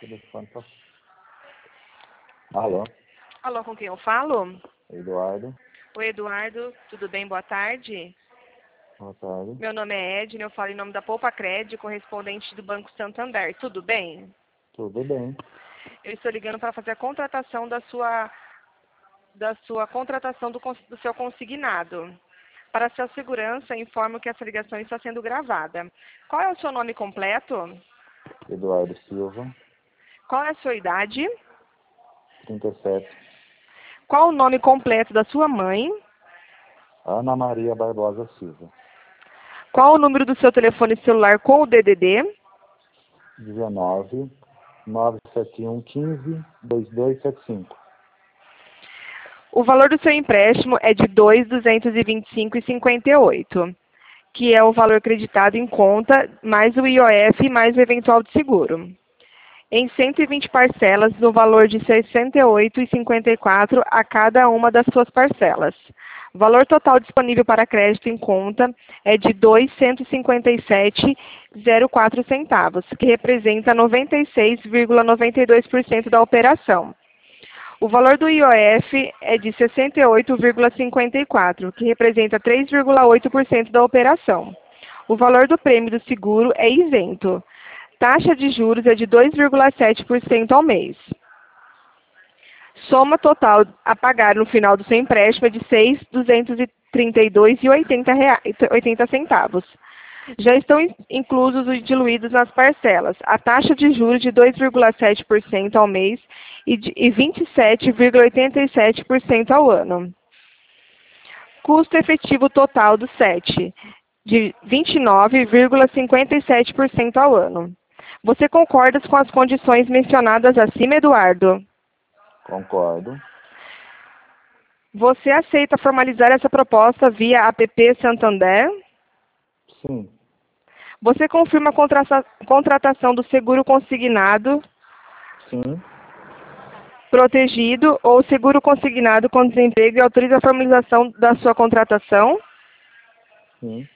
Telefone tá... Alô? Alô, com quem eu falo? Eduardo. Oi, Eduardo. Tudo bem? Boa tarde. Boa tarde. Meu nome é Edna, eu falo em nome da Poupa Cred, correspondente do Banco Santander. Tudo bem? Tudo bem. Eu estou ligando para fazer a contratação da sua contratação do seu consignado. Para sua segurança, informo que essa ligação está sendo gravada. Qual é o seu nome completo? Eduardo Silva, Qual é a sua idade? 37. Qual o nome completo da sua mãe? Ana Maria Barbosa Silva, Qual o número do seu telefone celular com o DDD? 19 971 15 2275. O valor do seu empréstimo é de R$ 2.225,58, que é o valor creditado em conta, mais o IOF, mais o eventual de seguro. Em 120 parcelas, no valor de R$ 68,54 a cada uma das suas parcelas. O valor total disponível para crédito em conta é de R$ 257,04 centavos, que representa 96,92% da operação. O valor do IOF é de 68,54, que representa 3,8% da operação. O valor do prêmio do seguro é isento. Taxa de juros é de 2,7% ao mês. Soma total a pagar no final do seu empréstimo é de R$ 6.232,80 centavos. Já estão inclusos os diluídos nas parcelas. A taxa de juros de 2,7% ao mês e 27,87% ao ano. Custo efetivo total do SET, de 29,57% ao ano. Você concorda com as condições mencionadas acima, Eduardo? Concordo. Você aceita formalizar essa proposta via app Santander? Sim. Você confirma a contratação do seguro consignado, Sim. protegido ou seguro consignado com desemprego e autoriza a formalização da sua contratação? Sim.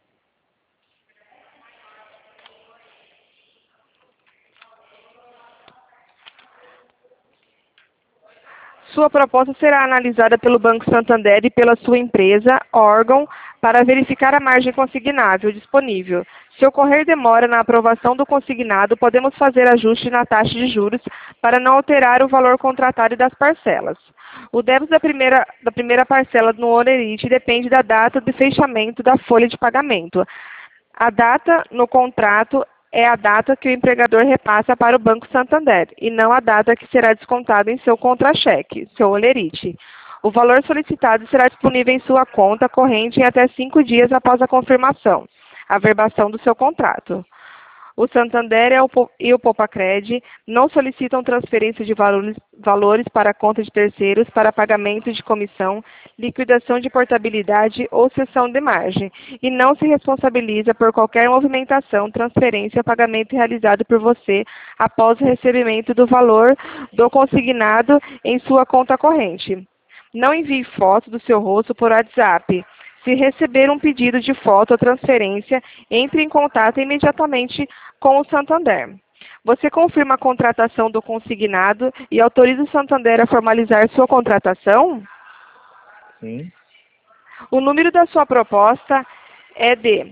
Sua proposta será analisada pelo Banco Santander e pela sua empresa, órgão, para verificar a margem consignável disponível. Se ocorrer demora na aprovação do consignado, podemos fazer ajuste na taxa de juros para não alterar o valor contratado e das parcelas. O débito da primeira parcela no Olerite depende da data de fechamento da folha de pagamento. A data no contrato é a data que o empregador repassa para o Banco Santander, e não a data que será descontado em seu contra-cheque, seu Olerite. O valor solicitado será disponível em sua conta corrente em até 5 dias após a confirmação, averbação do seu contrato. O Santander e o Poupa Cred não solicitam transferência de valores para a conta de terceiros para pagamento de comissão, liquidação de portabilidade ou cessão de margem, e não se responsabiliza por qualquer movimentação, transferência ou pagamento realizado por você após o recebimento do valor do consignado em sua conta corrente. Não envie foto do seu rosto por WhatsApp. Se receber um pedido de foto ou transferência, entre em contato imediatamente com o Santander. Você confirma a contratação do consignado e autoriza o Santander a formalizar sua contratação? Sim. O número da sua proposta é de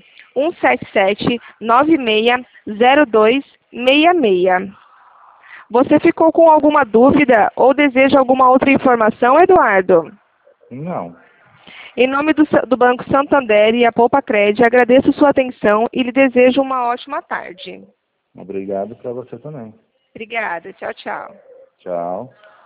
177960266. Você ficou com alguma dúvida ou deseja alguma outra informação, Eduardo? Não. Em nome do Banco Santander e a Poupa Cred, agradeço sua atenção e lhe desejo uma ótima tarde. Obrigado para você também. Obrigada. Tchau, tchau. Tchau.